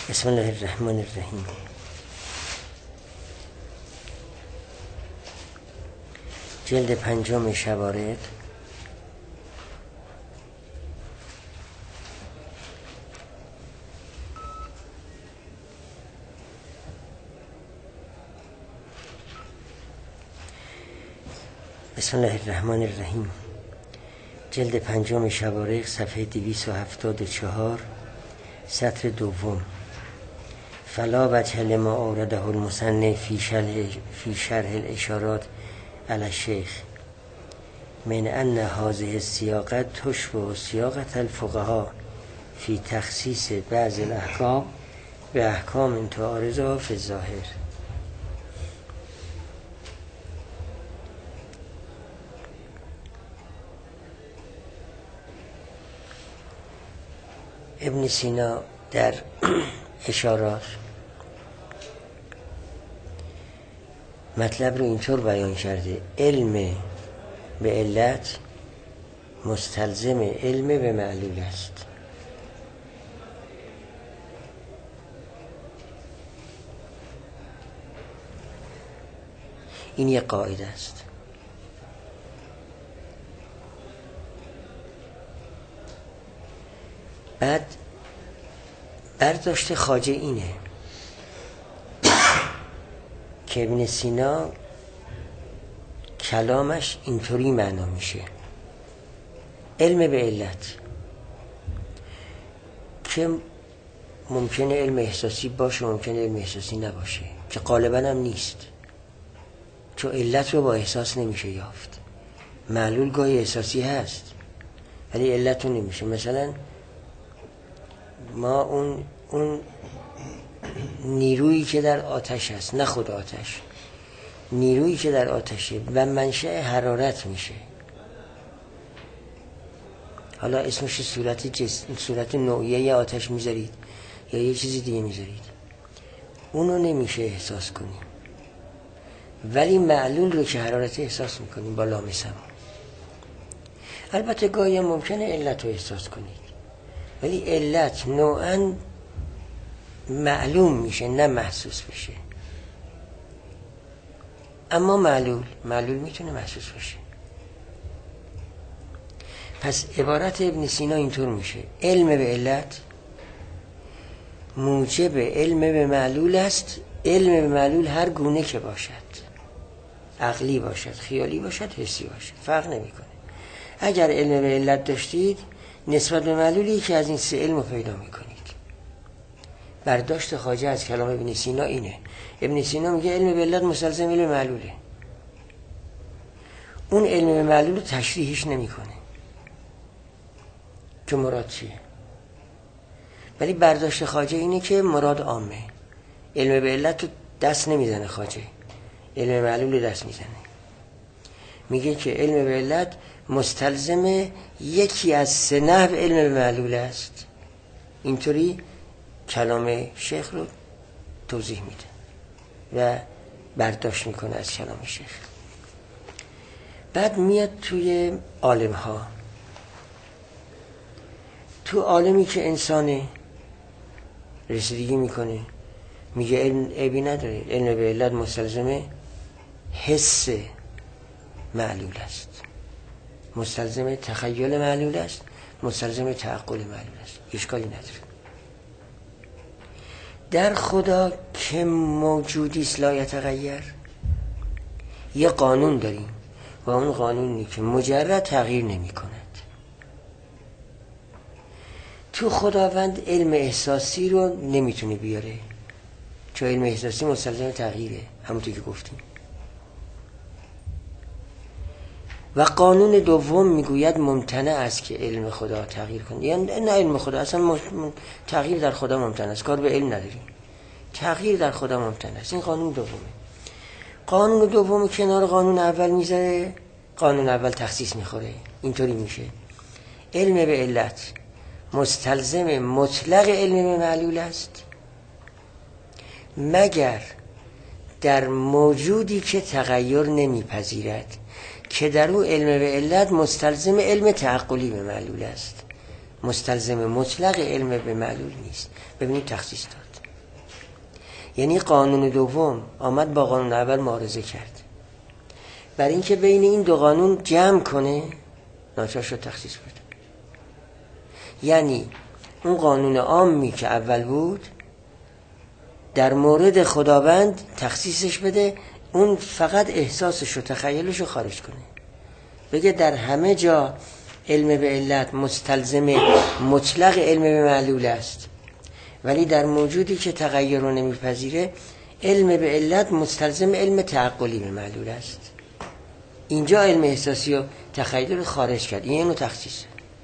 بسم الله الرحمن الرحیم. جلد 5 شوارد، بسم الله الرحمن الرحیم. جلد 5 شوارد، صفحه 274، سطر دوم. فلا وجه لما آورده المصنف فی شرح الاشارات علی الشیخ من ان هذه السیاقه تشبه سیاقة الفقهاء فی تخصیص بعض الاحکام به احکام تعارضها فی الظاهر. ابن سینا در اشارات مطلب رو اینطور بیان کرده: علم به علت مستلزم علم به معلول است. این یک قاعده است. بعد برداشت خواجه اینه که ابن سینا کلامش اینطوری معنا میشه: علم به علت که ممکنه علم احساسی باشه، ممکنه علم احساسی نباشه، که غالبا هم نیست، چون علت رو با احساس نمیشه یافت. معلول گاهی احساسی هست ولی علت رو نمیشه. مثلا ما اون نیرویی که در آتش هست، نه خود آتش، نیرویی که در آتشه و منشأ حرارت میشه، حالا اسمش صورت نوعیه آتش میذارید یا یه چیزی دیگه میذارید، اونو نمیشه احساس کنیم، ولی معلول رو که حرارت احساس میکنیم با لامسم. البته گاهی ممکنه علت رو احساس کنید ولی علت نوعاً معلوم میشه نه محسوس بشه. اما معلول میتونه محسوس بشه. پس عبارت ابن سینا اینطور میشه: علم به علت موجب علم به معلول است. علم به معلول هر گونه که باشد، عقلی باشد، خیالی باشد، حسی باشد، فرق نمیکنه. اگر علم به علت داشتید، نسبت به معلولی که از این سه علم رو پیدا میکنید. برداشت خواجه از کلام ابن سینا اینه. ابن سینا میگه علم به علت مستلزم علم معلوله. اون علم به معلول رو تشریحش نمیکنه که مراد چیه، ولی برداشت خواجه اینه که مراد عامه. علم به علت رو دست نمیزنه خواجه، علم معلول رو دست میزنه. میگه که علم به علت مستلزم یکی از سه نحو علم به معلول است. اینطوری کلام شیخ رو توضیح میده و برداشت میکنه از کلام شیخ. بعد میاد توی عالم ها، تو عالمی که انسان رسیدگی میکنه، میگه علم عیبی نداره، علم به علت مستلزم حس معلول است، مستلزم تخیل معلول است، مستلزم تعقل معلول است، اشکالی نداره. در خدا که موجودی است لا یتغیر، یه قانون داریم و اون قانونی که مجرد تغییر نمی کند. تو خداوند علم احساسی رو نمیتونه بیاره، چون علم احساسی مستلزم تغییره، همونطور که گفتیم. و قانون دوم میگوید ممتنع است که علم خدا تغییر کنه. یعنی نه علم خدا اصلا تغییر در خدا ممتنع است، کار به علم نداریم، تغییر در خدا ممتنع است. این قانون دومه. قانون دوم کنار قانون اول میذاره، قانون اول تخصیص میخوره. اینطوری میشه: علم به علت مستلزم مطلق علم به معلول است مگر در موجودی که تغییر نمیپذیرد، که در او علم به علت مستلزم علم تعقلی به معلول است، مستلزم مطلق علم به معلول نیست. ببینید تخصیص داد. یعنی قانون دوم آمد با قانون اول معارضه کرد، برای اینکه بین این دو قانون جمع کنه ناچار شد تخصیص بده. یعنی اون قانون عامی که اول بود در مورد خداوند تخصیصش بده، اون فقط احساسش و تخیلش رو خارج کنه، بگه در همه جا علم به علت مستلزم مطلق علم به معلول است، ولی در موجودی که تغییر رو نمیپذیره علم به علت مستلزم علم تعقلی به معلول است. اینجا علم احساسی و تخیل رو خارج کرد، این اینو تخصیص.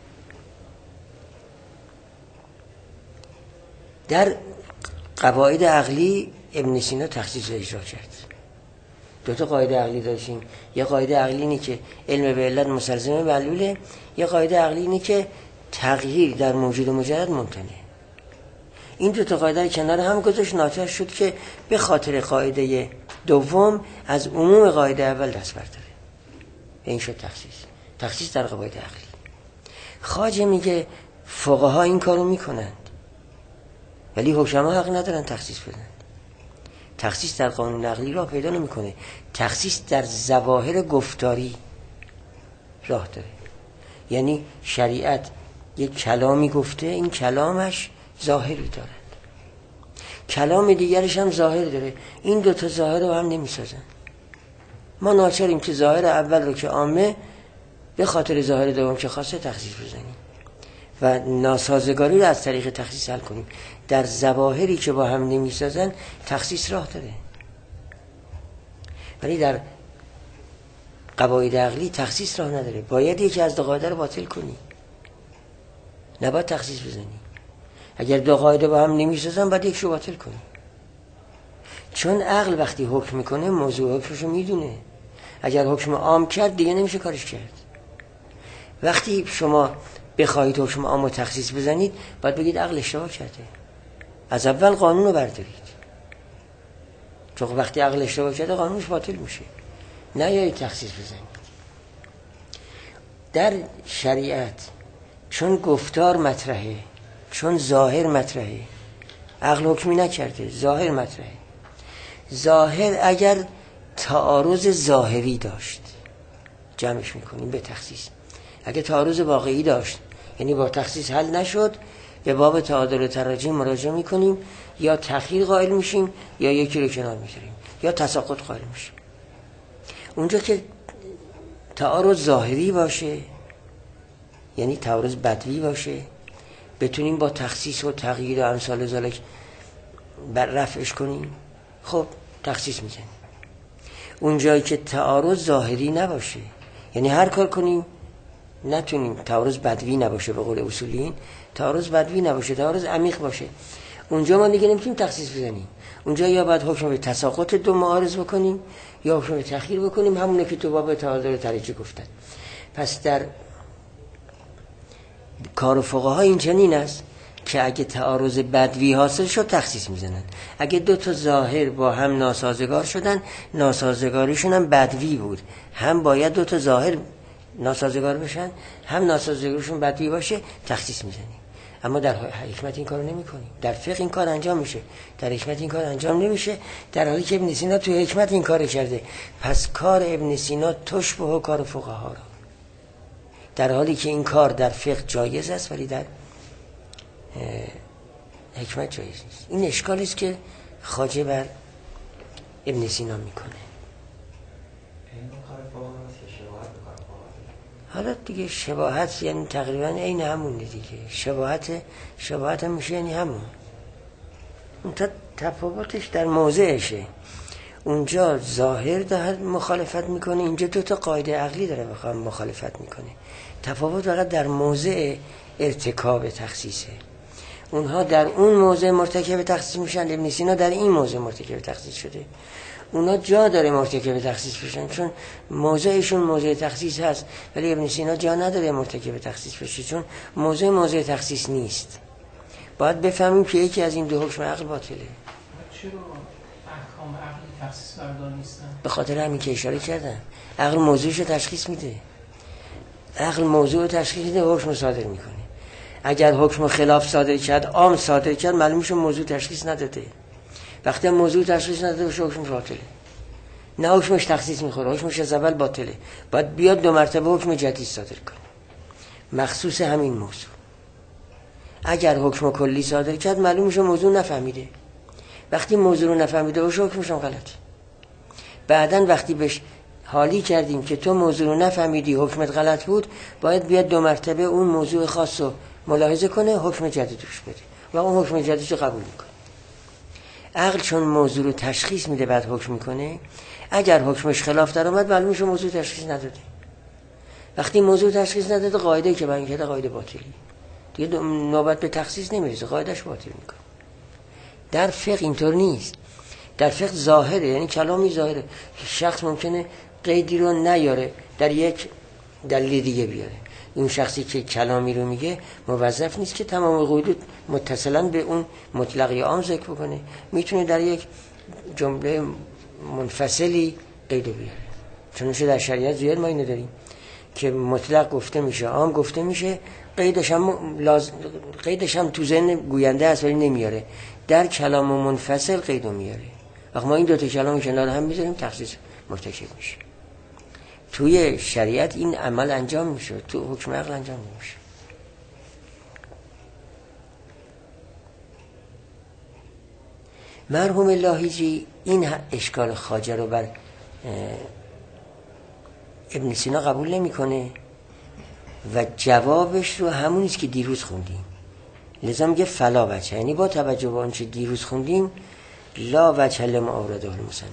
در قواعد عقلی ابن سینا تخصیص رو اجرا کرد. دو تا قاعده عقلی داشتیم، یه قاعده عقلی اینه که علم به علت مستلزم معلوله، یه قاعده عقلی اینه که تغییر در موجود مجرد ممکنه. این دو تا قاعده کنار هم گذاشت، ناچار شد که به خاطر قاعده دوم از عموم قاعده اول دست برداره. این شد تخصیص در قواعد عقلی. خواجه میگه فقها این کارو میکنند ولی حکما حق ندارن تخصیص بدن. تخصیص در قانون عقلی راه پیدا نمیکنه، تخصیص در ظواهر گفتاری راه داره. یعنی شریعت یک کلامی گفته، این کلامش ظاهری دارد، کلام دیگرش هم ظاهر داره، این دوتا ظاهر رو هم نمیسازن. ما ناچاریم که ظاهر اول رو که عامه به خاطر ظاهر دوم که خاصه تخصیص بزنیم و ناسازگاری رو از طریق تخصیص حل کنیم. در ظواهری که با هم نمیسازن تخصیص راه داره، ولی در قواعد عقلی تخصیص راه نداره. باید یکی از دو قاعده رو باطل کنی، نباید تخصیص بزنی. اگر دو قاعده با هم نمیسازن باید یکشو باطل کنی، چون عقل وقتی حکم میکنه موضوع حکمشو میدونه. اگر حکم عام کرد دیگه نمیشه کارش کرد. وقتی شما بخواهید حکم عام رو تخصیص بزنید باید بگید عقل اشتباه کرده، از اول قانون رو بردارید، چون وقتی عقل اشتباه کرده قانونش باطل میشه. نه یا تخصیص بزنید. در شریعت چون گفتار مطرحه، چون ظاهر مطرحه، عقل حکمی نکرده، ظاهر مطرحه. ظاهر اگر تعارض ظاهری داشت جمعش میکنیم به تخصیص. اگر تعارض واقعی داشت یعنی با تخصیص حل نشد، به باب تعادل و تراجع مراجعه میکنیم، یا تأخیر قائل میشیم یا یکی رو کنار میذاریم یا تساقط قائل میشیم. اونجا که تعارض ظاهری باشه یعنی تعارض بدوی باشه، بتونیم با تخصیص و تغییر و امثال ذالک بر رفعش کنیم، خب تخصیص میزنیم. اونجایی که تعارض ظاهری نباشه یعنی هر کار کنیم نتونیم، تعارض بدوی نباشه، به قول اصولین تعارض بدوی نباشه، تعارض عمیق باشه، اونجا ما دیگه نمیتونیم تخصیص بزنیم. اونجا یا باید حکم به تساقط دو معارض بکنیم یا حکم به تأخیر بکنیم، همونه که تو باب تعادل ترجیح گفتن. پس در کار فقها این چنین است که اگه تعارض بدوی حاصل شد تخصیص میزنن. اگه دو تا ظاهر با هم ناسازگار شدن، ناسازگاریشون هم بدوی بود، هم باید دو تا ظاهر ناسازگار بشن هم ناسازگاریشون بدوی باشه، تخصیص میزنیم. اما در حکمت این کارو نمی‌کنیم. در فقه این کار انجام میشه، در حکمت این کار انجام نمیشه، در حالی که ابن سینا تو حکمت این کار کرده. پس کار ابن سینا تشبه کار فقها را، در حالی که این کار در فقه جایز است ولی در حکمت جایز نیست. این اشکالی است که خواجه بر ابن سینا میکنه. حالا دیگه شباهت یعنی تقریبا عین همون دیگه، شباهت هم میشه یعنی همون. اون تفاوتش در موضعشه. اونجا ظاهر داره مخالفت میکنه، اینجا دو تا قاعده عقلی داره بخوام مخالفت میکنه. تفاوت فقط در موضع ارتکاب تخصیصه. اونها در اون موضع مرتکب تخصیص میشن، ابن سینا در این موضع مرتکب تخصیص شده. اونا جا داره مرتکب تخصیص بشن چون موضعشون موضع تخصیص هست، ولی ابن سینا جا نداره مرتکب تخصیص بشه چون موضع تخصیص نیست. باید بفهمیم که یکی از این دو حکم عقل باطله. چرا احکام عقلی تخصیص بردار نیستن؟ به خاطر همین که اشاره کردم، عقل موضوعش رو تشخیص میده. عقل موضوع رو تشخیص میده، حکم صادر میکنه. اگر حکم خلاف صادر کرد، عام صادر کرد، معلوم میشه موضوع تشخیص نداده. وقتی موضوع تشخیص نداده باشه حکمش باطله، نه حکمش تخصیص میخوره، حکمش از اول باطله، باید بیاد 2 مرتبه حکم جدید صادر کنه مخصوص همین موضوع. اگر حکم کلی صادر کرد معلوم میشه موضوع نفهمیده، وقتی موضوع رو نفهمیده باشه حکمش هم غلطه. بعدن وقتی بهش حالی کردیم که تو موضوع رو نفهمیدی حکمت غلط بود، باید بیاد 2 مرتبه اون موضوع خاص رو ملاحظه کنه، حکم جدید روش بده و اون حکم جدید رو قبول میکنه. عقل چون موضوع رو تشخیص میده بعد حکم میکنه، اگر حکمش خلاف در اومد معلوم میشه موضوع تشخیص نداده. وقتی موضوع تشخیص نداده قاعده که بیان کرده قاعده باطلی، دیگه نوبت به تخصیص نمیرسه، قاعدهش باطل میکنه. در فقه اینطور نیست. در فقه ظاهره، یعنی کلامی ظاهره، شخص ممکنه قیدی رو نیاره در یک دلیل دیگه بیاره. اون شخصی که کلامی رو میگه موظف نیست که تمام قیود متصلا به اون مطلق یا عام ذکر بکنه، میتونه در یک جمله منفصلی قید بیاره. چون در شریعت زیاد ما اینو داریم که مطلق گفته میشه، عام گفته میشه، قیدش هم تو ذهن گوینده هست ولی نمیاره، در کلام منفصل قیدو میاره. وقتی ما این 2 تا کلام کنار هم میذاریم تخصیص مرتکب میشه. توی شریعت این عمل انجام میشه، تو حکم عقل انجام نمیشه. مرحوم لاهیجی این اشکال خواجه رو بر ابن سینا قبول نمیکنه و جوابش رو همونیست که دیروز خوندیم. لذا میگه فلا وجه، یعنی با توجه به آنچه دیروز خوندیم لا وجه لما آورده المصنف.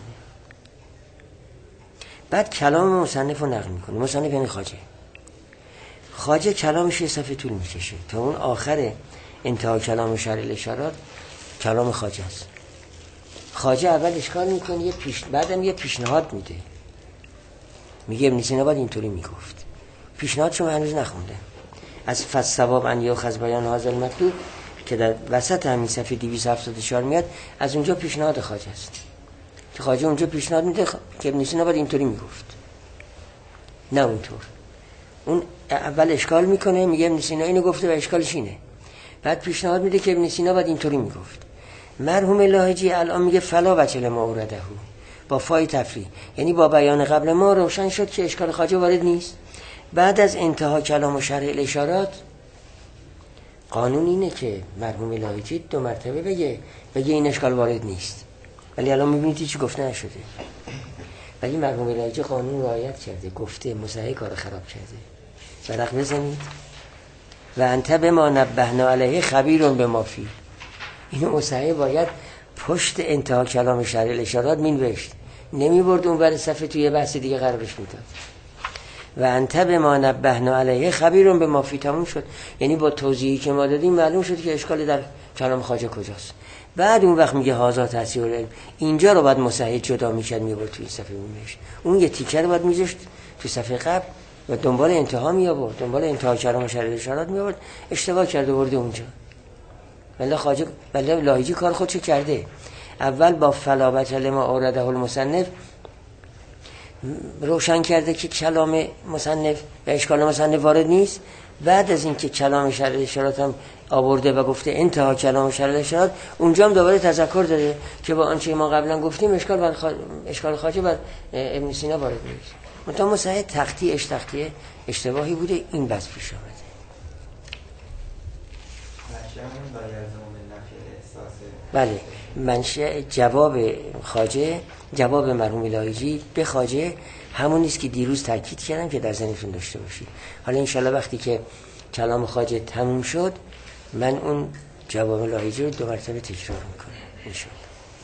بعد کلام مصنف رو نقل میکنه. مصنف یعنی خواجه کلامش یه صفحه طول میکشه تا اون آخر انتها کلام شرح الاشارات کلام خواجه است. خواجه اول اشکال میکنه، بعدم یه پیشنهاد میده، میگه ابن سینا باید اینطوری میگفت. پیشنهادشو من هنوز نخونده. از فالصواب ان یؤخذ بیان هذا المطلوب که در وسط همین صفحه 274 میاد، از اونجا پیشنهاد خواجه است که خواجه اونجا پیشنهاد میده که ابن سینا باید اینطوری میگفت، نه اونطور. اون اول اشکال میکنه، میگه ابن سینا اینو گفته و اشکالش اینه، بعد پیشنهاد میده که ابن سینا باید اینطوری میگفت. مرحوم لاهجی الان میگه فلا وجه ما اورده با فای تفریح، یعنی با بیان قبل ما روشن شد که اشکال خواجه وارد نیست. بعد از انتها کلام و شرح الاشارات قانون اینه که مرحوم لاهجی 2 مرتبه بگه این اشکال وارد نیست، ولی الان میبینید چی گفته نشده. ولی مرحوم لاهجی قانون رعایت کرده، گفته مصحح کار خراب کرده. برق بزنید و انت به ما نبهنا علیه خبیرون به ما فی. اینو مصحح باید پشت انتها کلام شرح الاشارات مینوشت، نمیبرد اون بر صفحه توی بحث دیگه قرارش میداد. و انت به ما نبهنا علیه خبیرون به ما فی، تموم شد. یعنی با توضیحی که ما دادیم معلوم شد که اشکال در کلام خواجه کجاست. بعد اون وقت میگه هازا تأثیر العلم، اینجا رو باید مصحح جدا میکرد میبرد توی صفحه مینوشت، اون یه تیکر رو باید میذاشت تو صفحه قبل و دنبال انتها میآورد، دنبال انتها کلام شرح الاشارات میآورد. اشتباه کرده برده اونجا. ولی لاهیجی کار خودشو کرده. اول با فلابت لما اورده المصنف روشن کرده که کلام مصنف و اشکال مصنف وارد نیست. بعد از اینکه کلام شرح الاشارات هم آورده و گفته انتها کلام شرح الاشارات، اونجا هم دوباره تذکر داده که با آنچه ما قبلا گفتیم اشکال خواجه بر ابن سینا وارد نیست. منتها مصحح تختی اشتباهی بوده، این بس پیش آمده. بله، منشأ جواب خواجه، جواب مرحوم لاهیجی به خواجه همون نیست که دیروز تاکید کردم که در ذهنتون داشته باشید. حالا انشالله وقتی که کلام خواجه تموم شد من اون جواب لاهیجی رو 2 مرتبه تکرار میکنم انشالله.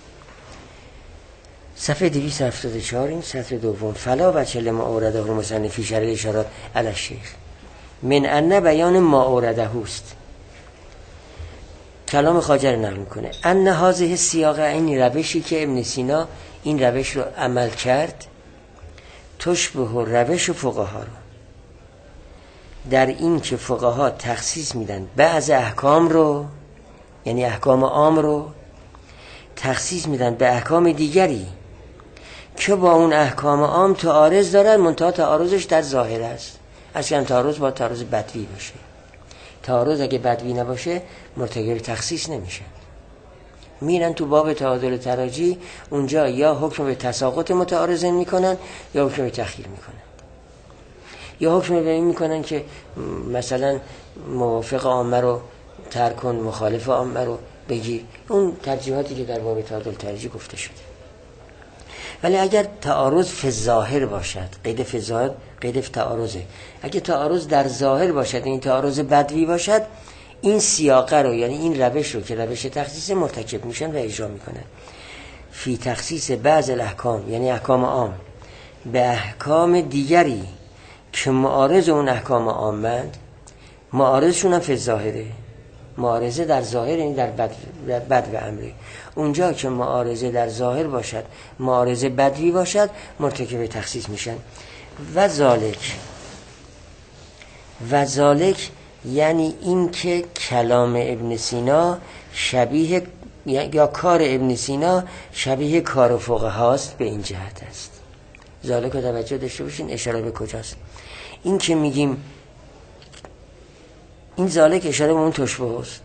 صفحه 274 این سطر دوم. فلا وجه لما اورده المصنف فی شرح الاشارات علی الشیخ من ان بیان ما اورده است. کلام خواجه رو نقل میکنه. ان هذه السیاق، این روشی که ابن سینا این روش رو عمل کرد، تشبه روش فقها رو، در این که فقها تخصیص میدن بعض احکام رو، یعنی احکام عام رو تخصیص میدن به احکام دیگری که با اون احکام عام تعارض دارن، منتها تعارضش در ظاهر است. اصلا تعارض با تعارض بدوی باشه. تعارض اگه بدوی نباشه مرتکب تخصیص نمیشه. میرن تو باب تعادل تراجی، اونجا یا حکم به تساقط متعارضین میکنن یا حکم به تخییر میکنن، یا حکم به این میکنن که مثلا موافق عامه رو ترک کن، مخالف عامه رو بگیر. اون ترجیحاتی که در باب تعادل تراجی گفته شده. ولی اگر تعارض فی ظاهر باشد، قید فی ظاهر قید فی تعارضه، اگه تعارض در ظاهر باشد، این تعارض بدوی باشد، این سیاقه رو یعنی این روش رو که روش تخصیص مرتکب میشن و اجرا میکنن. فی تخصیص بعض الاحکام یعنی احکام عام به احکام دیگری که معارض اون احکام عامند، معارضشون هم فی ظاهره، معارضه در ظاهر یعنی در بد و امره. اونجا که معارضه در ظاهر باشد، معارضه بدوی باشد، مرتکب تخصیص میشن. و ذالک یعنی این که کلام ابن سینا شبیه یا کار ابن سینا شبیه کار فقهاست، به این جهت است. ذالک رو توجه داشته باشین، اشاره به کجاست. این که میگیم این ذالک اشاره به اون تشبه است.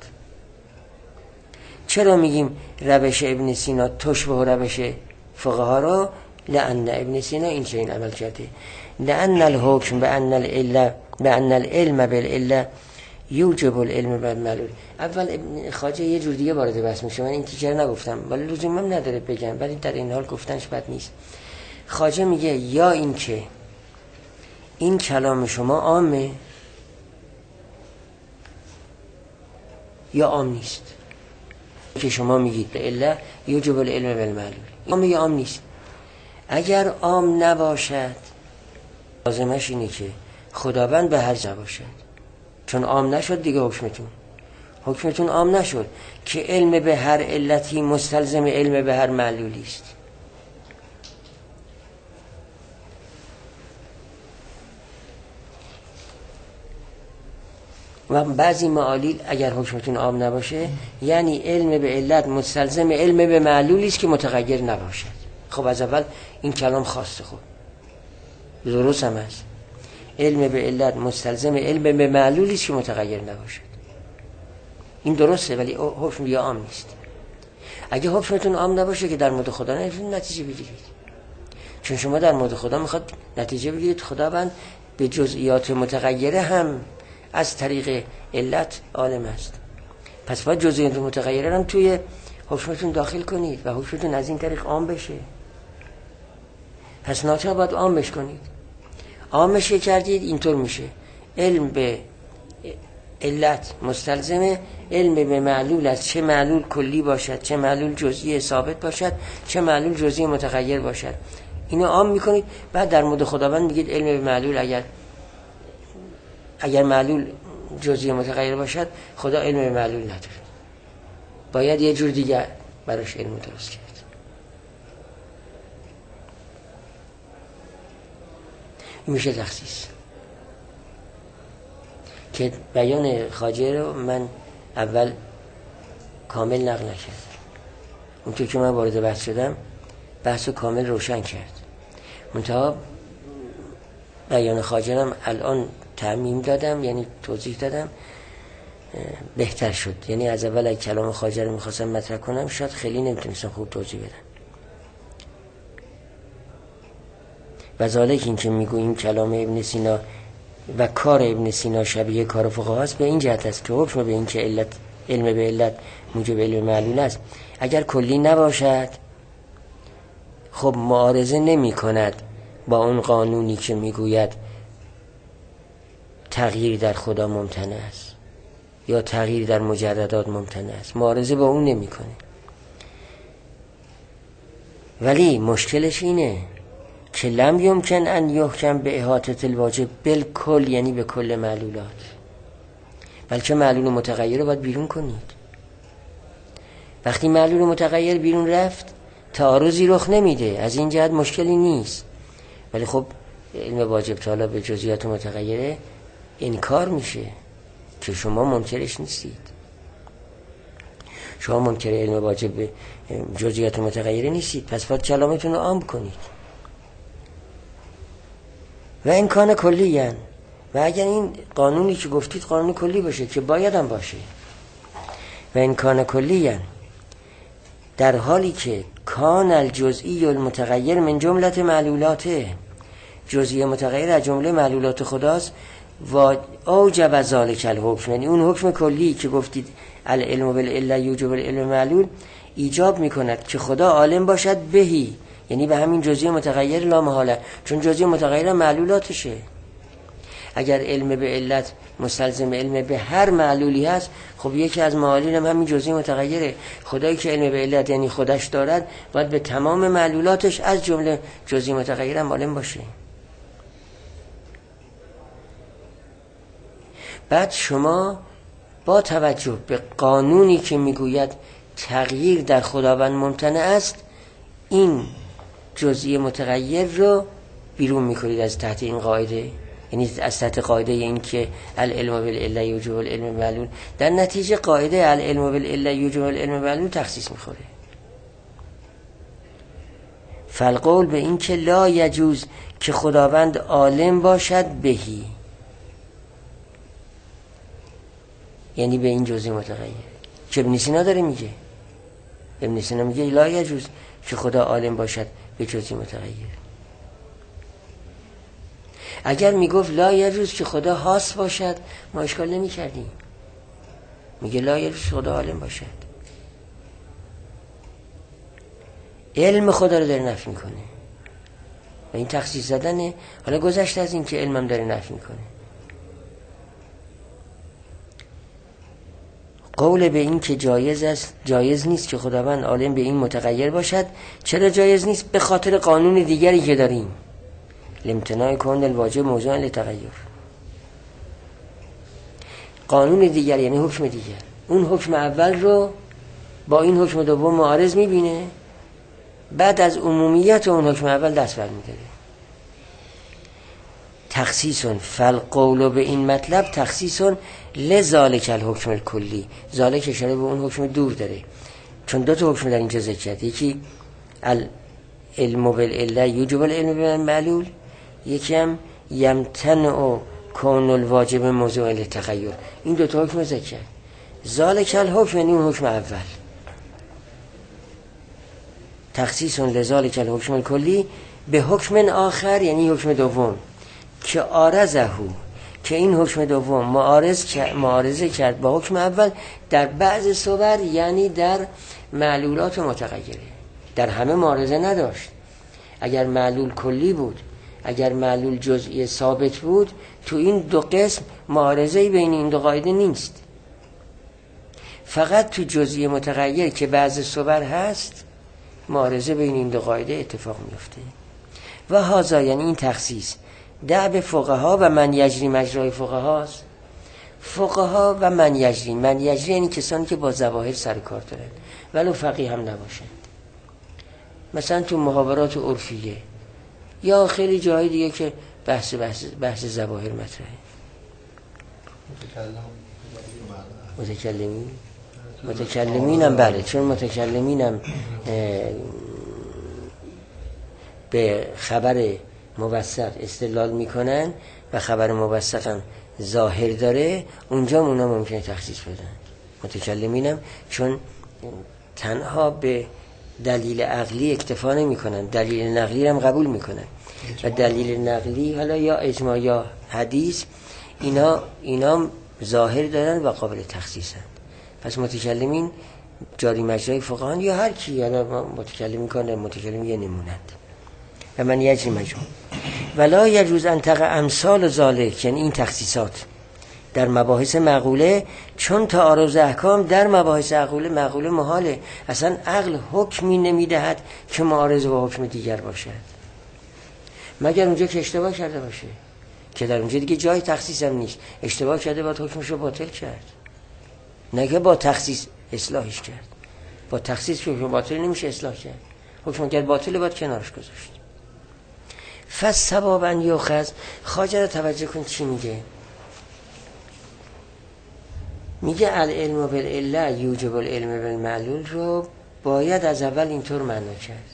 چرا میگیم روش ابن سینا تشبه روش فقها رو؟ لأن ابن سینا این چه این عمل کرده. لأن الحکم بأن العلم بالعلة یوجب العلم بالمعلول. اول ابن خواجه یه جور دیگه وارد بحث میشه، من این تیکر نگفتم ولی لزومم نداره بگم، ولی در این حال گفتنش بد نیست. خواجه میگه یا این که این کلام شما عامه یا عام نیست، که شما میگید الا یوجب العلم بالمعلول، عام یا عام نیست. اگر عام نباشد لازمش اینه که خداوند به هر جا باشد، چون عام نشد دیگه حکمتون عام نشد که علم به هر علتی مستلزم علم به هر معلولی است. و بعضی معالیل اگر حکمتون عام نباشه یعنی علم به علت مستلزم علم به معلولی است که متغیر نباشد. خب از اول این کلام خاصه، خب درست هم هست، علم به علت مستلزم علم به معلولی است که متغیر نباشد، این درسته، ولی حکم یا عام نیست. اگه حکمتون عام نباشه که در مورد خدا نتیجه بگیرید، چون شما در مورد خدا میخواد نتیجه بگیرید خداوند به جزئیات متغیره هم از طریق علت عالم است، پس باید جزئیات متغیره هم توی حکمتون داخل کنید و حکمتون از این طریق عام بشه. پس ناچار باید عامش کنید. عامش کردید اینطور میشه علم به علت مستلزم علم به معلول است، چه معلول کلی باشد، چه معلول جزئی ثابت باشد، چه معلول جزئی متغیر باشد. اینو عام میکنید. بعد در مورد خداوند میگید علم به معلول اگر معلول جزئی متغیر باشد خدا علم به معلول نداره، باید یه جور دیگه براش علم درست کرد. این میشه تخصیص که بیان خواجه رو من اول کامل نقل نکردم. اونطور که من وارد بحث شدم بحث رو کامل روشن کرد، منتها بیان خواجه رو الان تعمیم دادم، یعنی توضیح دادم، بهتر شد. یعنی از اول اگه کلام خواجه رو میخواستم مطرح کنم شاید خیلی نمیتونستم خوب توضیح بدم. و ذالک این که میگوییم کلام ابن سینا و کار ابن سینا شبیه کار فقها است، به این جهت است که حکم به این که علم به علت موجب علم معلول است. اگر کلی نباشد خب معارضه نمی کند با اون قانونی که میگوید تغییر در خدا ممتنع است یا تغییر در مجردات ممتنع است، معارضه با اون نمی کنه. ولی مشکلش اینه که لم یمکن ان یحکم به احاطه الواجب بالکل، یعنی به کل معلولات، بلکه معلول متغیر رو باید بیرون کنید. وقتی معلول متغیر بیرون رفت تعارضی رخ نمیده، از این جهت مشکلی نیست. ولی خب علم واجب تعالی به جزئیات متغیره انکار میشه که شما منکرش نیستید. شما منکر علم واجب به جزئیات متغیره نیستید، پس باید کلامتون رو عام کنید. و امکان کلی هن. و اگر این قانونی که گفتید قانون کلی باشه که باید هم باشه، و امکان کلی هن در حالی که کان الجزئی المتغیر من جملت معلولاته، جزئی متغیر از جمله معلولات خداست. و اوجب ذلک الحکم، یعنی اون حکم کلی که گفتید العلم بالعله یوجب العلم معلول، ایجاب میکند که خدا عالم باشد بهی، یعنی به همین جزئی متغیر لا محاله، چون جزئی متغیر معلولاتشه. اگر علم به علت مستلزم علم به هر معلولی هست، خب یکی از معالین هم همین جزئی متغیره. خدایی که علم به علت یعنی خودش دارد، باید به تمام معلولاتش از جمله جزئی متغیر هم عالم باشه. بعد شما با توجه به قانونی که میگوید تغییر در خداوند ممتنع است، این جزئی متغیر رو بیرون میکنید از تحت این قاعده، یعنی از تحت قاعده این که العلم بالعله یوجب العلم معلول، در نتیجه قاعده العلم بالعله یوجب العلم معلول تخصیص میخوره. فالقول به این که لا یجوز که خداوند عالم باشد بهی، یعنی به این جزئی متغیر که ابن سینا داره میگه. ابن سینا میگه لا یجوز که خدا عالم باشد به جزئی متغیر. اگر میگفت لا یجوز که خدا خاص باشد، ما اشکال نمی کردیم. میگه لا یجوز خدا عالم باشد، علم خدا رو داره نفی میکنه و این تخصیص زدنه. حالا گذشته از این که علمم داره نفی میکنه. قول به این که جایز است، جایز نیست که خداوند عالم به این متغیر باشد. چرا جایز نیست؟ به خاطر قانون دیگری که داریم، لامتناع کون الواجب موضوع لتغیر. قانون دیگر یعنی حکم دیگر، اون حکم اول رو با این حکم دوم معارض میبینه، بعد از عمومیت اون حکم اول دست برمی‌داره. تخصیص فالقول به این مطلب تخصیص لذالک الحکم الکلی، ذالک اشاره به اون حکم دور داره، چون دو تا حکم در اینجا ذکر کرد، یکی العلم بالعله یوجب العلم بالمعلول، یکی هم یمتنع کون الواجب موضوع للتغیر. این دو تا حکم ذکر کرد. ذالک الحکم یعنی اون حکم اول، تخصیص لذالک الحکم الکلی به حکم آخر یعنی حکم دوم که آرزهو، که این حکم دوم معارضه کرد با حکم اول در بعض صور، یعنی در معلولات متغیره. در همه معارضه نداشت. اگر معلول کلی بود، اگر معلول جزئی ثابت بود، تو این دو قسم معارضه‌ای بین این دو قاعده نیست. فقط تو جزئی متغیر که بعض صور هست، معارضه بین این دو قاعده اتفاق میفته. و هذا یعنی این تخصیص دعب فقها و من یجری مجرای فقهاست. فقها و من یجری یعنی کسانی که با ظواهر سر کار دارن ولو فقیه هم نباشن، مثلا تو محاورات عرفیه یا خیلی جای دیگه که بحث ظواهر مطرحه. متکلمین هم بله، چون متکلمین هم به خبر موثق استدلال میکنن و خبر موثق هم ظاهر داره، اونجا اونا ممکنه تخصیص بدن. متکلمینم چون تنها به دلیل عقلی اکتفا نمیکنن، دلیل نقلی هم قبول میکنن و دلیل نقلی حالا یا اجماع یا حدیث، اینا ظاهر دارن و قابل تخصیصن. پس متکلمین جاری مجرای فقهان یا هر کی، حالا متکلم میکنه، متکلم یه نمونند. و من یجری مجرور ولا یجوز ان تقع امثال ذالک، یعنی این تخصیصات در مباحث معقوله، چون تعارض احکام در مباحث معقوله محاله. اصلا عقل حکمی نمیدهد که معارض با حکم دیگر باشد، مگر اونجا که اشتباه کرده باشه، که در اونجا دیگه جای تخصیص هم نیست. اشتباه کرده باید حکمش رو باطل کرد، نه که با تخصیص اصلاحش کرد. با تخصیص که حکم باطل نمیشه اصلاح کرد، حکم اگر باطله باید کنارش گذاشت. فالصواب ان یؤخذ، خواجه رو توجه کن چی میگه. میگه العلم بالعله یوجب العلم بالمعلول رو باید از اول اینطور معنا کرد.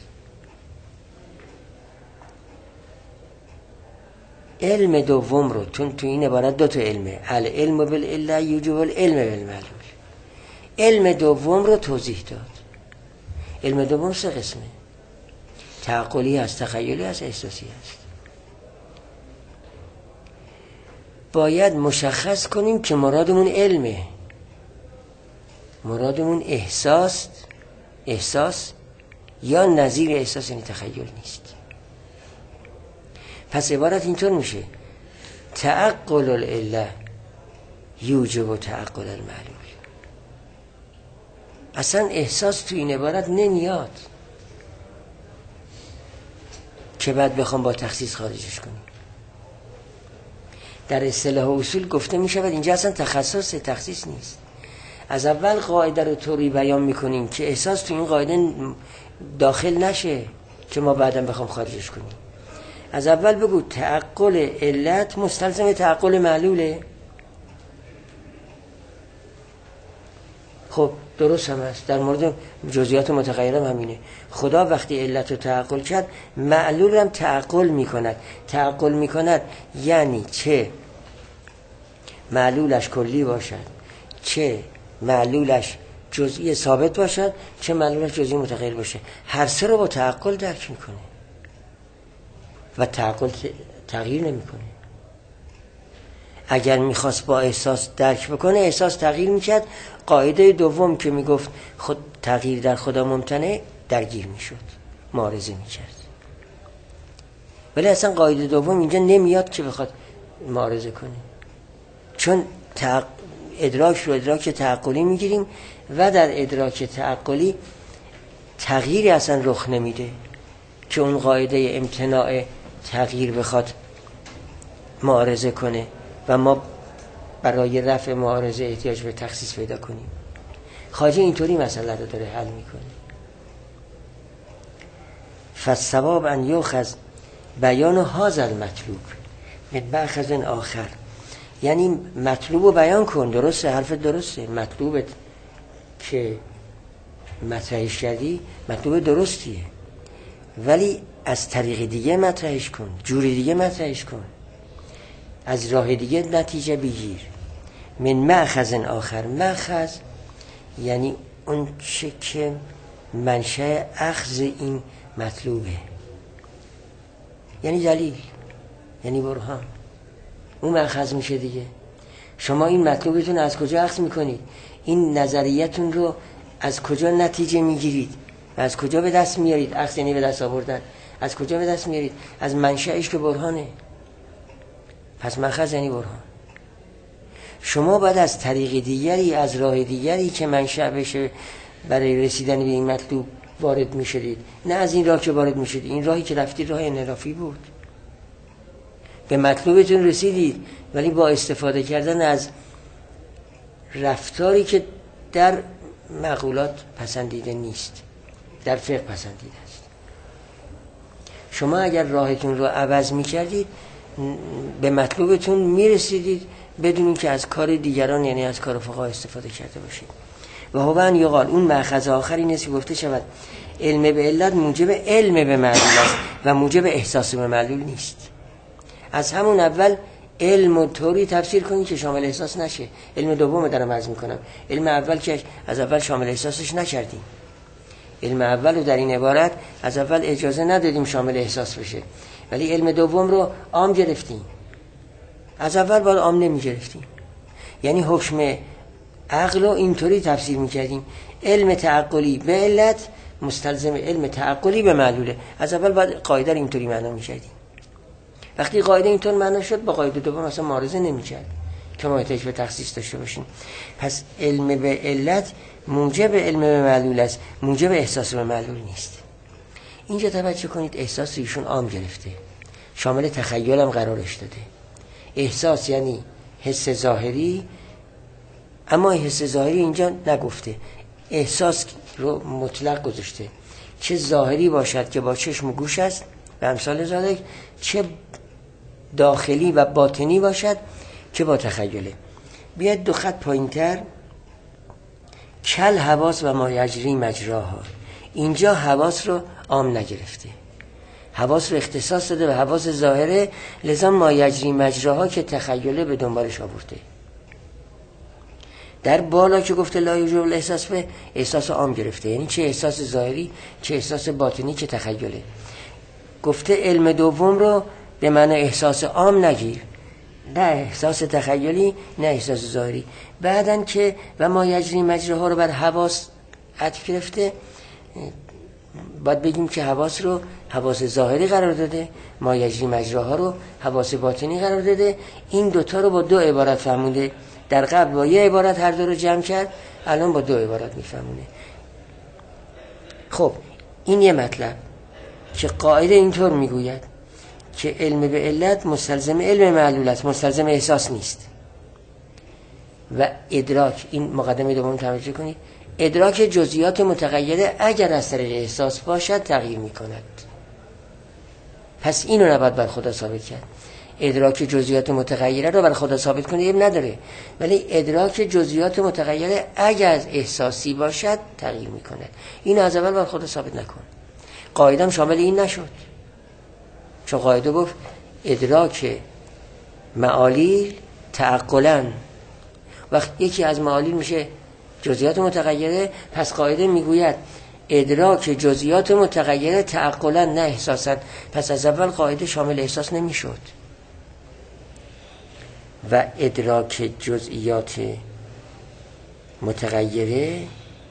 علم دوم رو تو این عبارت دو تا علمه، العلم بالعله یوجب العلم بالمعلول، علم دوم رو توضیح داد. علم دوم 3 قسمه، تعقلی هست، تخیلی هست، احساسی هست. باید مشخص کنیم که مرادمون علمه، مرادمون احساس یا نظیر احساس، یعنی تخیل نیست. پس عبارت اینطور میشه: تعقل العله یوجب تعقل المعلول. اصلا احساس تو این عبارت نمیاد که بعد بخوام با تخصیص خارجش کنیم. در اصطلاح و اصول گفته می شود اینجا اصلا تخصیص نیست. از اول قاعده رو طوری بیان میکنیم که احساس تو این قاعده داخل نشه که ما بعداً بخوام خارجش کنیم. از اول بگو تعقل علت مستلزم تعقل معلوله. خب درست هم است، در مورد جزئیات متغیرم همینه. خدا وقتی علت رو تعقل کرد، معلول هم تعقل میکند. تعقل میکند یعنی چه معلولش کلی باشد، چه معلولش جزئی ثابت باشد، چه معلولش جزئی متغیر باشه. هر سه رو با تعقل درک میکنه و تعقل تغییر نمیکنه. اگر میخواست با احساس درک بکنه، احساس تغییر میکرد. قاعده دوم که میگفت خود تغییر در خدا ممتنع، درگیر میشد، معارضه میکرد. ولی اصلا قاعده دوم اینجا نمیاد که بخواد معارضه کنه، چون ادراک رو ادراک تعقلی میگیریم و در ادراک تعقلی تغییری اصلا رخ نمیده که اون قاعده امتناع تغییر بخواد معارضه کنه و ما برای رفع معارضه احتیاج به تخصیص پیدا کنیم. خواجه اینطوری مسئله رو داره حل میکنه: فالصواب ان یؤخذ بیان هذا المطلوب من مأخذ آخر. یعنی مطلوب رو بیان کن، درسته، حرفت درسته، مطلوبت که مطرحش کردی مطلوب درستیه، ولی از طریق دیگه مطرحش کن، جوری دیگه مطرحش کن، از راه دیگه نتیجه بگیر. من مأخذ آخر. مأخذ یعنی اون چه که منشأ اخذ این مطلوبه، یعنی دلیل، یعنی برهان. اون مأخذ میشه دیگه. شما این مطلوبتون از کجا اخذ میکنید؟ این نظریتون رو از کجا نتیجه میگیرید و از کجا به دست میارید؟ اخذ یعنی به دست آوردن. از کجا به دست میارید؟ از منشأش که برهانه. پس مأخذ یعنی برهان. شما باید از طریق دیگری، از راه دیگری که منشأ بشه برای رسیدن به این مطلوب وارد میشدید، نه از این راه که وارد میشدید. این راهی که رفتید راه انحرافی بود. به مطلوبتون رسیدید ولی با استفاده کردن از رفتاری که در مقولات پسندیده نیست، در فقه پسندیده است. شما اگر راهتون رو عوض میکردید به مطلوبتون میرسیدید بدون اینکه از کار دیگران، یعنی از کار فقها استفاده کرده باشید. و هو ان یقال، اون مأخذ آخری نیست که گفته شود علم به علت موجب علم به معلول است و موجب احساس به معلول نیست. از همون اول علم و طوری تفسیر کنید که شامل احساس نشه. علم دوم دارم عرض میکنم. علم اول که از اول شامل احساسش نکردیم. علم اول رو در این عبارت از اول اجازه ندادیم شامل احساس بشه، ولی علم دوم رو عام گرفتیم. از اول باید عام نمی گرفتیم، یعنی حکم عقل رو اینطوری تفسیر میکردیم: علم تعقلی به علت مستلزم علم تعقلی به معلوله. از اول باید قاعده رو اینطوری معنا میکردیم. وقتی قاعده اینطور معنا شد با قاعده دوم اصلا معارضه نمیکرد که ما احتیاج به تخصیص داشته باشیم. پس علم به علت موجب علم به معلول است، موجب احساس به معلول نیست. اینجا توجه کنید، احساس ایشون عام گرفته، شامل تخیل هم قرارش داده. احساس یعنی حس ظاهری، اما حس ظاهری اینجا نگفته، احساس رو مطلق گذاشته، چه ظاهری باشد که با چشم و گوش است و امثال ذالک، چه داخلی و باطنی باشد که با تخیله. بیاید 2 خط پایینتر: کل حواس و ما یجری مجراها. اینجا حواس رو عام نگرفته، حواس رو اختصاص داده به حواس ظاهره، لذا ما یجری مجراها که تخیله به دنبالش آورده. در بالا که گفته لا یوجب الاحساس به احساس عام گرفته، یعنی چه احساس ظاهری چه احساس باطنی چه تخیله. گفته علم دوم رو به معنی احساس عام نگیر، نه احساس تخیلی نه احساس ظاهری. بعدن که و ما یجری مجراها رو بر حواس عطف گرفته، باید بگیم که حواس رو حواس ظاهری قرار داده، ما یجری مجراها رو حواس باطنی قرار داده. این دوتا رو با دو عبارت فهمونده. در قبل با یه عبارت هر دو رو جمع کرد، الان با دو عبارت میفهمونه. خب این یه مطلب که قاعده اینطور میگوید که علم به علت مستلزم علم معلول است، مستلزم احساس نیست. و ادراک، این مقدمه دوم توجه کنید، ادراک جزئیات متغیره اگر از طریق احساس باشد تغییر میکند. پس اینو نباید بر خدا ثابت کرد. ادراک جزئیات متغیره رو بر خدا ثابت کنه نداره، ولی ادراک جزئیات متغیره اگر از احساسی باشد تغییر میکند. اینو از اول بر خدا ثابت نکن. قاعده هم شامل این نشد، چون قاعده گفت ادراک معالیل تعقلاً. وقت یکی از معالیل میشه جزئیات متغیره، پس قاعده میگوید ادراک جزئیات متغیره تعقلاً نه احساساً. پس از اول قاعده شامل احساس نمیشد. و ادراک جزئیات متغیره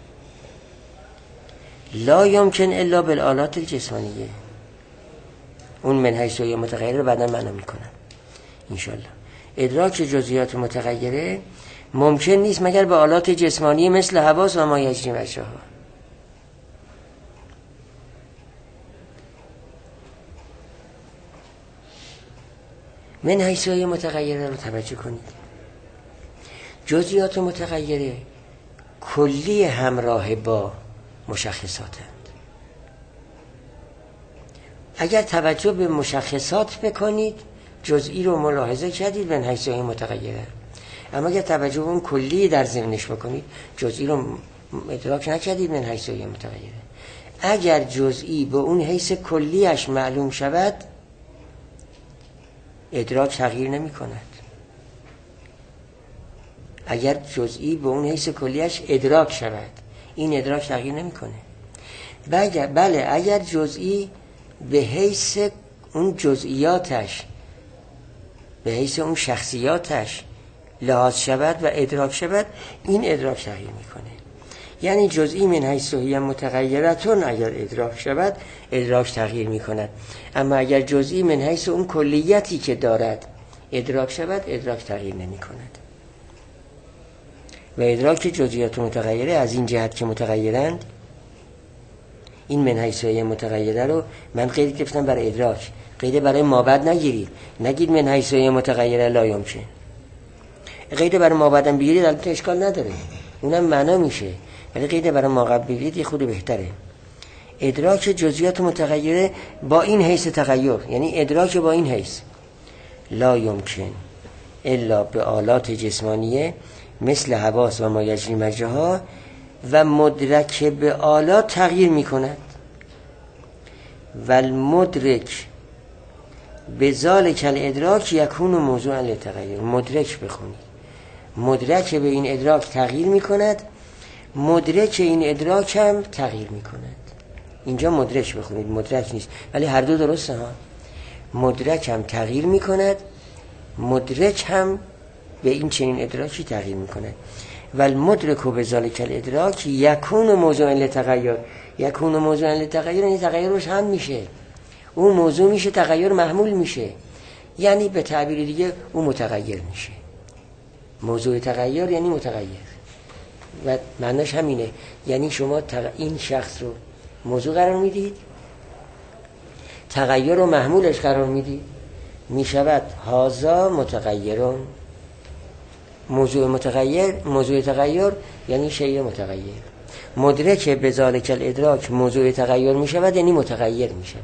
لا یمکن الا بالآلات الجسمانیه. اون من حیث متغیره رو بعدا معنا میکنم انشالله. ادراک جزئیات متغیره ممکن نیست مگر به آلات جسمانی مثل حواس و ما یجری مجراها. من حیث متغیره رو توجه کنید. جزئیات متغیره کلی همراه با مشخصاتند. اگر توجه به مشخصات بکنید جزئی رو ملاحظه کردید من حیث متغیره، اما اگر توجه به اون کلی در ذهنش بکنید جزئی رو ادراک نکردید من حیث متغیره. اگر جزئی به اون حیث کلیش معلوم شود ادراک تغییر نمی کند. اگر جزئی به اون حیث کلیش ادراک شود این ادراک تغییر نمی کنه. بله اگر جزئی به حیث اون جزئیاتش به حیث اون شخصیاتش لحاظ شود و ادراک شود این ادراک تغییر میکنه. یعنی جزئی من حیث هی متغیرتون اگر ادراک شود ادراک تغییر میکند، اما اگر جزئی من حیث اون کلیتی که دارد ادراک شود ادراک تغییر نمیکند. و ادراک جزئیات متغیره از این جهت که متغیرند، این من حیث هی متغیره رو من قید گرفتم برای ادراک، قید برای مابعد نگیرید. نگید من حیث هی متغیره لا یمکن. قید برای مابعدم بگیرید البته اشکال نداره، اونم معنا میشه، ولی قید برای ماقبل بگیرید یه خود بهتره. ادراک جزئیات متغیره با این حیث تغییر، یعنی ادراک با این حیث لا یمکن الا به آلات جسمانیه مثل حواس و ما یجری مجراها و مدرک به آلات تغییر میکند. و المدرک به ذالک الادراک یکون موضوعا للتغیر. مدرک بخونید، مدرک به این ادراک تغییر میکند، مدرک این ادراک هم تغییر میکند. اینجا مدرک بخونید، مدرک نیست، ولی هر دو درسته ها. مدرک هم تغییر میکند، مدرک هم به این چنین ادراکی تغییر میکند. و المدرک به ذالک الادراک یکون موضوعا للتغیر. یکون موضوعا للتغیر یعنی تغییر روش هم میشه، اون موضوع میشه، تغییر محمول میشه، یعنی به تعبیر دیگه اون متغیر میشه. موضوع تغییر یعنی متغیر و معناش همینه، یعنی شما این شخص رو موضوع قرار میدید، تغییر رو محمولش قرار میدید، میشود هازا متغیرون. موضوع تغییر یعنی شیء متغیر. مدرک به ذالک الادراک موضوع تغییر میشود یعنی متغیر میشود.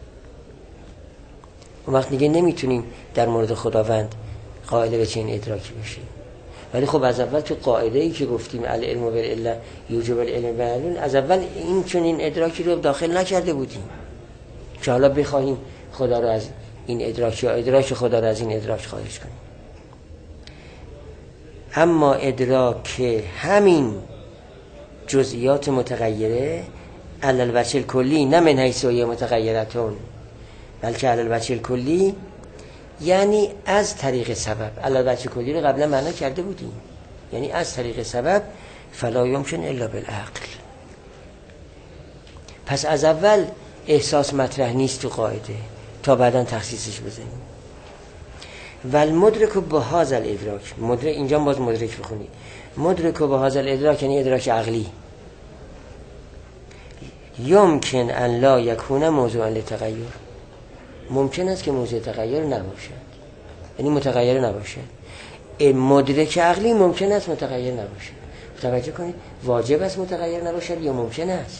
اون وقت دیگه نمیتونیم در مورد خداوند قائل به چنین ادراکی بشیم. ولی خب از اول تو قاعده ای که گفتیم العلم بالعلة یوجب العلم بالعلل، از اول این چنین ادراکی رو داخل نکرده بودیم که حالا بخواهیم خدا رو از این ادراک یا ادراک خدا رو از این ادراک خارج کنیم. اما ادراک همین جزئیات متغیره علی الوجه الکلی، نه من حیث هی متغیرتون بلکه علی الوجه الکلی، یعنی از طریق سبب. علی الوجه الکلی رو قبلا معنا کرده بودیم، یعنی از طریق سبب. فلا یمکن الا بالعقل. پس از اول احساس مطرح نیست تو قاعده تا بعدا تخصیصش بزنیم. والمدرک بهذا الادراک، مدرک اینجا باز مدرک بخونید، مدرک بهذا الادراک یعنی ادراک عقلی، یمکن ان لا یکون موضوعا للتغیر، ممکن است که موضوع تغییر نباشد، یعنی متغیر نباشد. مدرک عقلی ممکن است متغیر نباشد. توجه کنید، واجب است متغیر نباشد یا ممکن است؟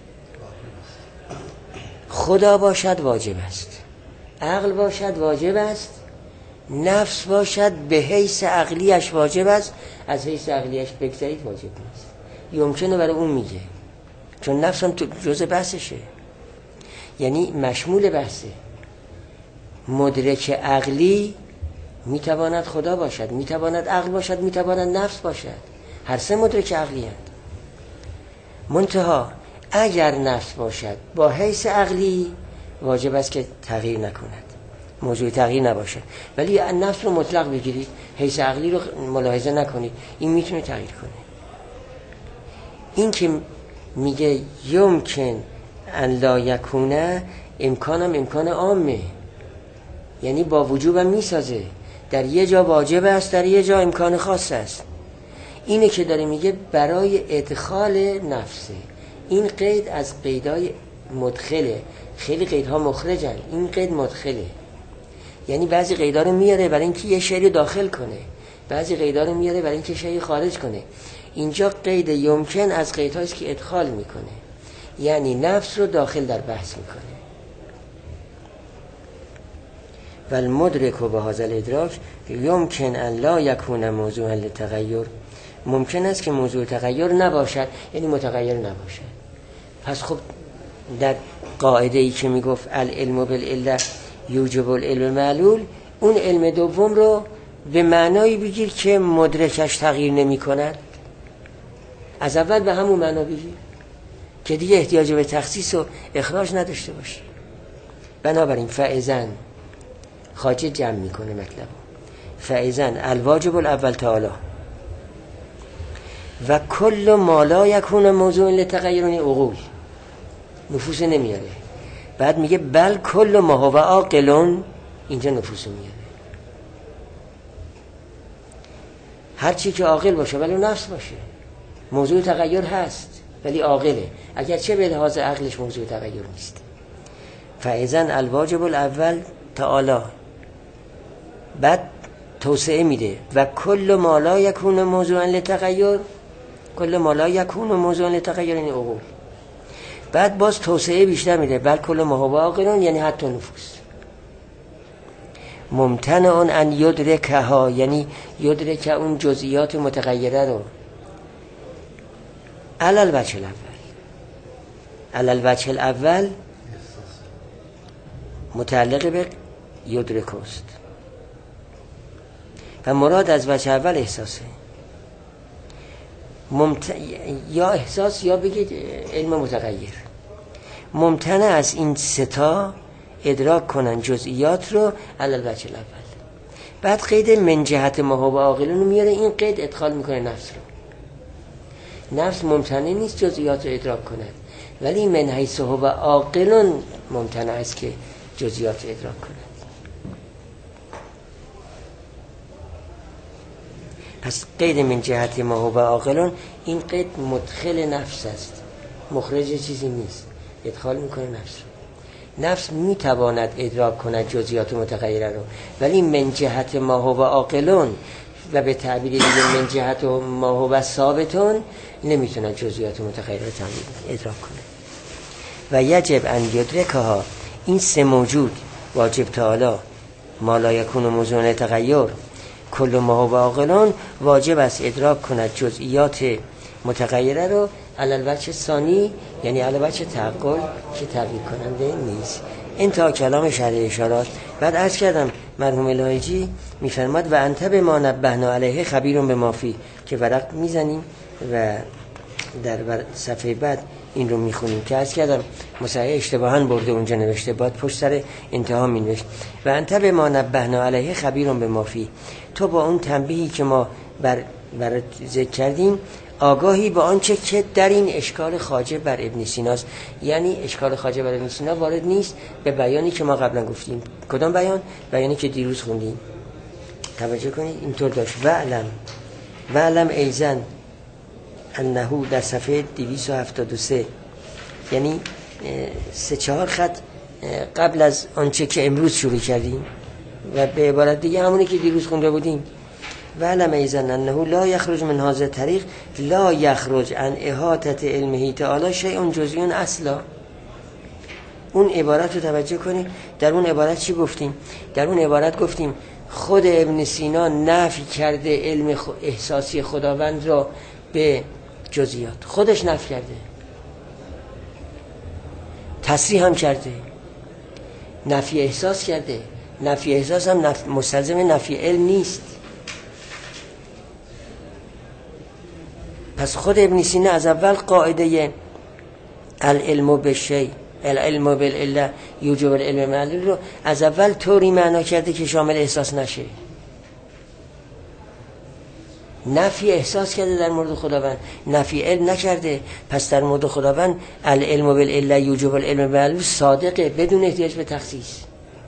خدا باشد واجب است، عقل باشد واجب است، نفس باشد به حیث عقلیش واجب است، از حیث عقلیش بگذارید واجب نیست. یمکنه برای اون میگه، چون نفس هم جزء بحثشه، یعنی مشمول بحثه. مدرک عقلی میتواند خدا باشد، میتواند عقل باشد، میتواند نفس باشد، هر سه مدرک عقلی هست. منتها اگر نفس باشد با حیث عقلی واجب است که تغییر نکند، موضوع تغییر نباشه. ولی نفس رو مطلق بگیرید، حیث عقلی رو ملاحظه نکنید، این میتونه تغییر کنه. این که میگه یمکن ان لا یکونه، امکانم امکان عامه، یعنی با وجوبم میسازه، در یه جا واجب است، در یه جا امکان خاص است. اینه که داره میگه برای ادخال نفسه. این قید از قیدای مدخله، خیلی قیدها مخرجن، این قید مدخله، یعنی بعضی قیدا رو میاره برای اینکه یه شیء داخل کنه، بعضی قیدا رو میاره برای اینکه شیء خارج کنه. اینجا قید یمکن از قیدهایی است که ادخال میکنه، یعنی نفس رو داخل در بحث میکنه. والمدرک بهذا الادراک یمکن ان لا یکون موضوعا للتغیر، ممکن است که موضوع تغییر نباشد، یعنی متغیر نباشد. پس خب در قاعده ای که میگفت العلم بالعله یوجب العلم معلول، اون علم دوم رو به معنایی بگیر که مدرکش تغییر نمی کند. از اول به همون معنا بگیر که دیگه احتیاج به تخصیص و اخراج نداشته باشه. بنابراین فاذن خواجه جمع میکنه مطلب، فاذن الواجب الاول تعالی و کل ما لا یکون موضوع لتغیر عقول، نفوس نمیاره. بعد میگه بل کل ما هو عاقل، اینجا نفوس میاره. هر چی که عاقل باشه ولی نفس باشه، موضوع تغییر هست ولی عاقله، اگرچه به لحاظ عقلش موضوع تغییر نیست. فاذن الواجب الاول تعالی، بعد توسعه میده و کل ما لا یکون موضوعا لتغیر، کل ما لا یکون موضوعا لتغیر یعنی عقول. بعد باز توسعه بیشتر میده، بل کل ما هو عاقل یعنی حتی نفوس. ممتنع ان یدرکها، یعنی یدرک اون جزئیات متغیره رو علی الوجه الاول، علی الوجه الاول متعلق به یدرک است و مراد از وجه اول احساسه. یا احساس یا بگید علم متغیر. ممتنع از این ستا ادراک کنن جزئیات رو علی الوجه الاول. بعد قید من جهت ما هو عاقلون رو میاره، این قید ادخال میکنه نفس رو. نفس ممتنع نیست جزئیات رو ادراک کنه، ولی من حیث هو عاقلون ممتنع است که جزئیات رو ادراک کنه. پس قید من جهت ما هو عاقلون، این قید مدخل نفس است، مخرج چیزی نیست، ادخال میکنه نفس رو. نفس میتواند ادراک کند جزئیات متغیره رو، ولی من جهت ما هو عاقلون و به تعبیر دیگه من جهت ما هو ثابتون نمیتونه جزئیات متغیره رو ادراک کنه. و یجب ان یدرکها، این سه موجود واجب تعالی، ما لا یکون موضوع تغییر، کل ما هو عاقلون، واجب است ادراک کند جزئیات متغیره رو علی الوجه ثانی، یعنی علاوه بر تعقل که تغییر کننده نیست. انتها کلام شرح اشارات. بعد عرض کردم مرحوم الهیجی میفرماد و انت بما نبهنا علیه خبیر بما فی، که ورق میزنیم و در صفحه بعد این رو میخونیم که عرض کردم مصحح اشتباهاً برده اونجا نوشته، باید پشت سر انتها مینوشت و انت بما نبهنا علیه خبیر بما فی، تو با اون تنبیهی که ما بر ذکر کردیم آگاهی با آنچه که در این اشکال خواجه بر ابن سیناست. یعنی اشکال خواجه بر ابن سینا وارد نیست به بیانی که ما قبلا گفتیم. کدام بیان؟ بیانی که دیروز خوندیم. توجه کنید اینطور داشت و علم ایزن انه در صفحه 273، یعنی 3-4 خط قبل از آنچه که امروز شروع کردیم و به عبارت دیگه همونی که دیروز خونده بودیم. و علم ایزن انه لا یخرج من هذا طریق لا یخرج عن احاطه علمه تعالی شیء جزئی اصلا. اون عبارت رو توجه کنید. در اون عبارت چی گفتیم؟ در اون عبارت گفتیم خود ابن سینا نفی کرده علم احساسی خداوند را به جزئیات، خودش نفی کرده، تصریح هم کرده، نفی احساس کرده. نفی احساس هم مستلزم نفی علم نیست. پس خود ابن سینا از اول قاعده العلم بالشیء العلم بالعله یوجب العلم معلول رو از اول طوری معنا کرده که شامل احساس نشه. نفی احساس کرده در مورد خداوند، نفی علم نکرده. پس در مورد خداوند العلم بالعله یوجب العلم معلول صادقه بدون احتیاج به تخصیص.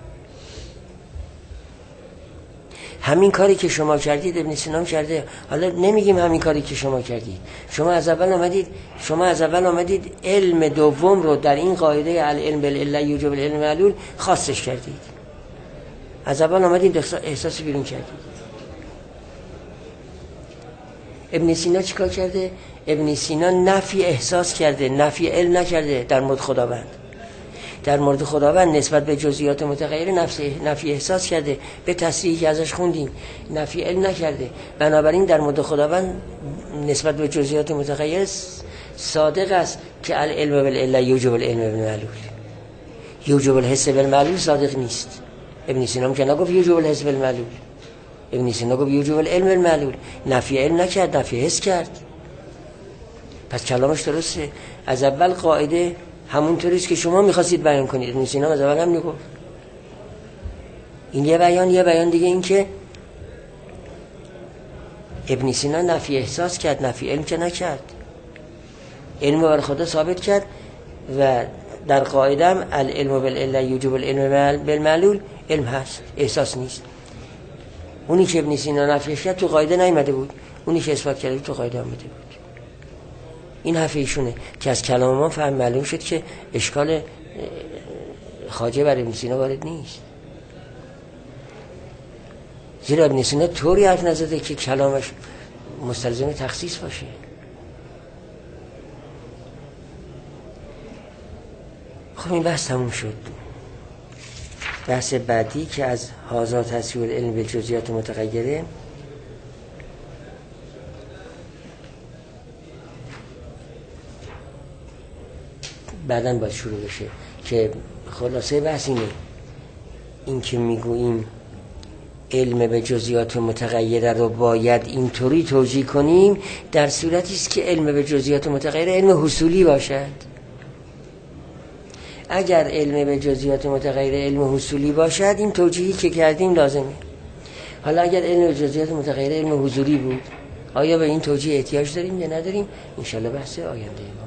همین کاری که شما کردید ابن سینا کرده. حالا نمیگیم همین کاری که شما کردید. شما از اول آمدید علم دوم رو در این قاعده العلم بالعله یوجب العلم معلول خاصش کردید. از اول آمدید احساس بیرون کردید. ابن سینا چیکار کرده؟ ابن سینا نفی احساس کرده، نفی علم نکرده در مورد خداوند. در مورد خداوند نسبت به جزئیات متغیره نفی احساس کرده، به تصریحی که ازش خوندیم. نفی علم نکرده. بنابراین در مورد خداوند نسبت به جزئیات متغیره صادق است که العلم بالعله یوجب العلم بالمعلول. یوجب الحس بالمعلول صادق نیست. ابن سینا که نگفت یوجب الحس بالمعلول، ابن سینا گفت یوجب العلم بالمعلول. نفی علم نکرد، نفی حس کرد. پس کلامش درسته. از اول قاعده همونطوریست که شما می‌خواستید بیان کنید. ابن سینا از اول هم میگفت. این یه بیان دیگه این که ابن سینا نفی احساس کرد، نفی علم که نکرد. علم بر خدا ثابت کرد و در قاعده هم العلم بالعله یوجب العلم بالمعلول علم هست، احساس نیست. اونی که ابن سینا نفیش کرد تو قاعده نیامده بود، اونی که اثبات کرد تو قاعده آمده بود. این حرف ایشونه که از کلام ما فهم معلوم شد که اشکال خواجه بر ابن سینا وارد نیست. زیرا ابن سینا طوری حرف نزده که کلامش مستلزم تخصیص باشه. خب این بحث تموم شد. بحث بعدی که از هذا تصویر علم به جزئیات متغیره، بعداً باید شروع بشه که خلاصه بحث اینه. این که میگوییم علم به جزئیات متغیره رو باید اینطوری توجیه کنیم در صورتی است که علم به جزئیات متغیره علم حصولی باشد. اگر علم به جزئیات متغیره علم حصولی باشد این توجیهی که کردیم لازمه. حالا اگر علم به جزئیات متغیره علم حضوری بود، آیا به این توجیه احتیاج داریم یا نداریم؟ انشالله بحث آینده